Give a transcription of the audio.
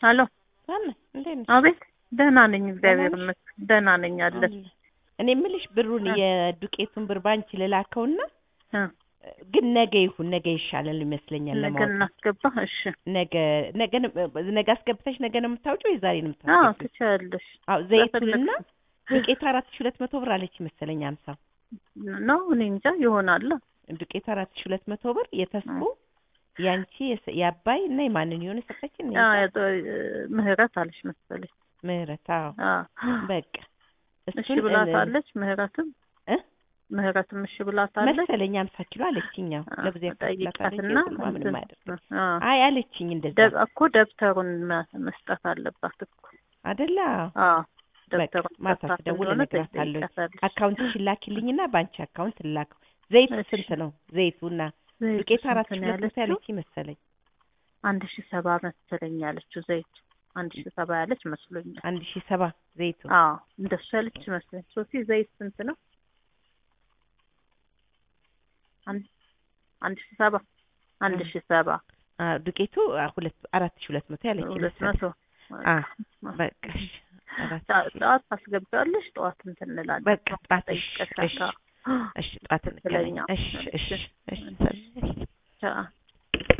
አሎ ታነ እንዴት ነሽ? አቤት ደህና ነኝ እግዚአብሔር ይመስገን ደህና ነኝ አለ። እኔ የምልሽ ብሩን የዱቄቱን ብር ባንቺ ልላከውና ግን ነገ ይሁን ነገ ይሻላል ይመስለኛል ለማውጣት። ነገ እናስገባ። እሺ ነገ አስገብተሽ ነገ ነው የምታውጪው ወይ ዛሬ ነው የምታውጪው? አዎ ትችያለሽ። አዎ ዘይቱንና ዱቄቱ 4200 ብር አለች መሰለኝ 50 ነው እኔ እንጃ ይሆናል። ዱቄቱ 4200 ብር የተስፉ ያንቺ ያባይ እና የማንን ይሆነ ሰጠችን? ምህረት አለሽ መሰለኝ። ምህረት አዎ በቃ እሺ ብላታለች። ምህረትም እሺ ብላታለች መሰለኝ 50 ኪሎ አለችኝ። ለብዙ ጠይቃትና ምንም አይደለም አይ አለችኝ እንደዛ እኮ ደብተሩን መስጠት አለባት እኮ አይደለ? አዎ ደብተሩን ማታ ደውል እነግራታለሁ። አካውንትሽ ላኪልኝና ባንቺ አካውንት ልላከው። ዘይት ስንት ነው ዘይቱና ዱቄት 4000 ያለች መሰለኝ 1070 መሰለኝ ያለችው ዘይት 1070 ያለች መስሎኛል። 1070 ዘይቱ አዎ እንደሱ ያለች መስሎኝ። ሶፊ ዘይት ስንት ነው? 1070 ዱቄቱ 4200 ያለች 200 በቃ ጠዋት ታስገቢዋለሽ። ጠዋት እንትን እንላለን። በቃ ጠዋት እሺ ጠዋት እንገናኝ። እሺ